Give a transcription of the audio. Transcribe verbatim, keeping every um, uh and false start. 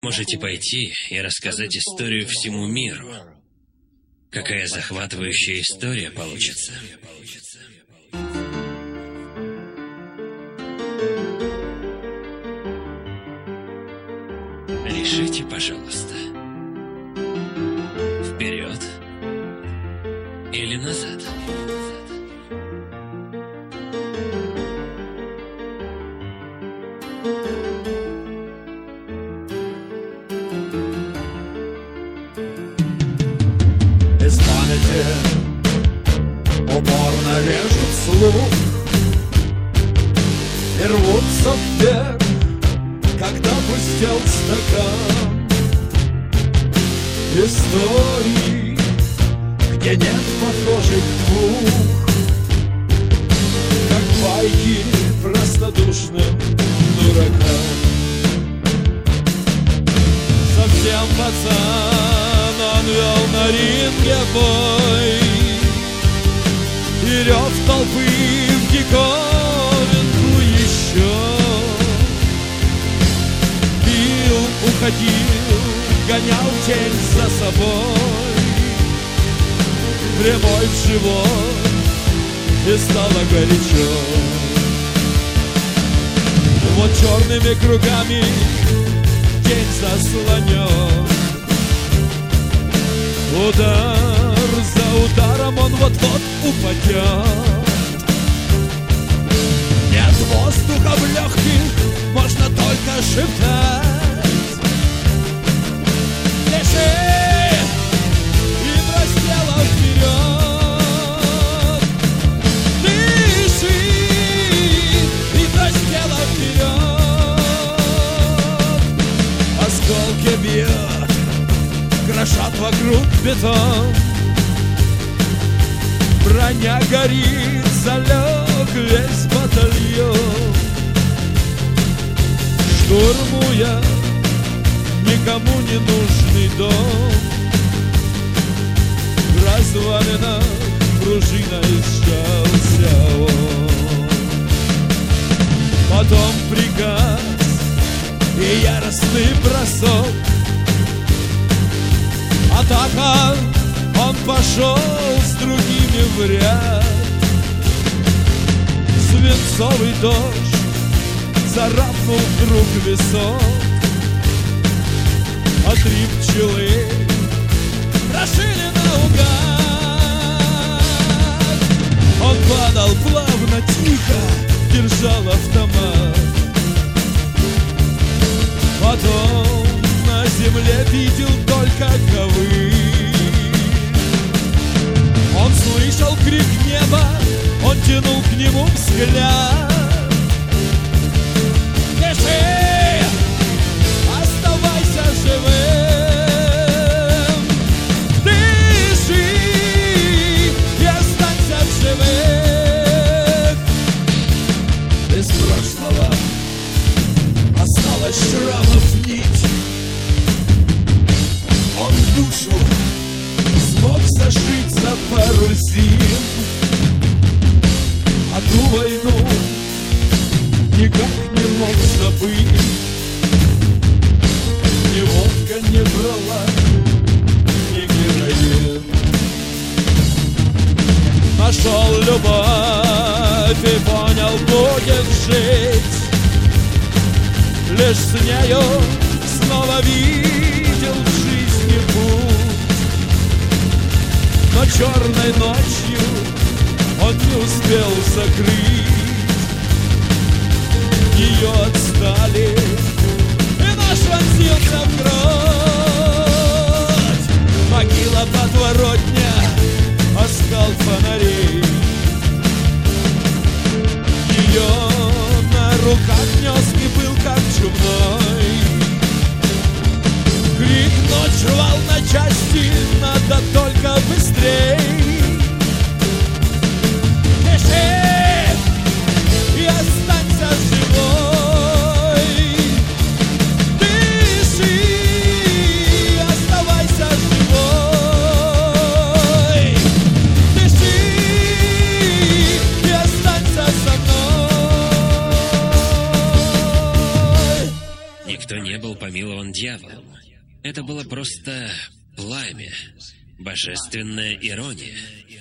Можете пойти и рассказать историю всему миру. Какая захватывающая история получится. Решите, пожалуйста. Вперед или назад? Из памяти упорно режут слух и рвутся вверх, когда пустел стакан. Истории, где нет похожих двух, как байки простодушным дуракам. Совсем пацан, он вел на ринге бой, и рев толпы в диковинку еще. Бил, уходил, гонял тень за собой, прямой в живот, и стало горячо. Вот черными кругами день заслонен. Удар за ударом, он вот-вот упадет. Нет воздуха в легких, можно только шептать. Лежи и брось тело вперед. Дыши и брось тело вперед. Осколки бьет, крошат вокруг бетон. Броня горит, залег весь батальон. Штурмуя никому не нужный дом, в развалинах пружиной сжался он. Потом приказ и яростный бросок. Атака, он пошел с другими в ряд. Свинцовый дождь царапнул вдруг висок, а три пчелы прошили наугад. Он падал плавно, тихо, держал автомат. Потом на земле видел только ковы. Он слышал крик неба, он тянул к нему взгляд. Лежи, оставайся живым. Дыши и останься в живых. Из прошлого осталась шрамов нить. Он душу смог зашить за пару зим, а ту войну никак не мог забыть. Ни водка не брала, ни героин. Нашел любовь и понял, будет жить. Лишь с нею снова видел в жизни путь. Но черной ночью он не успел закрыть. Ее отстали, и наш вонзился в кровь. Могила подворотня, оскал фонарей. Ее на руках нес и был как чумной. Крик ночь рвал на части, надо только быстрей. Лежи и останься живой. Дыши, оставайся живой. Дыши и останься со мной. Никто не был был помилован дьяволом. Это было просто пламя, божественная ирония.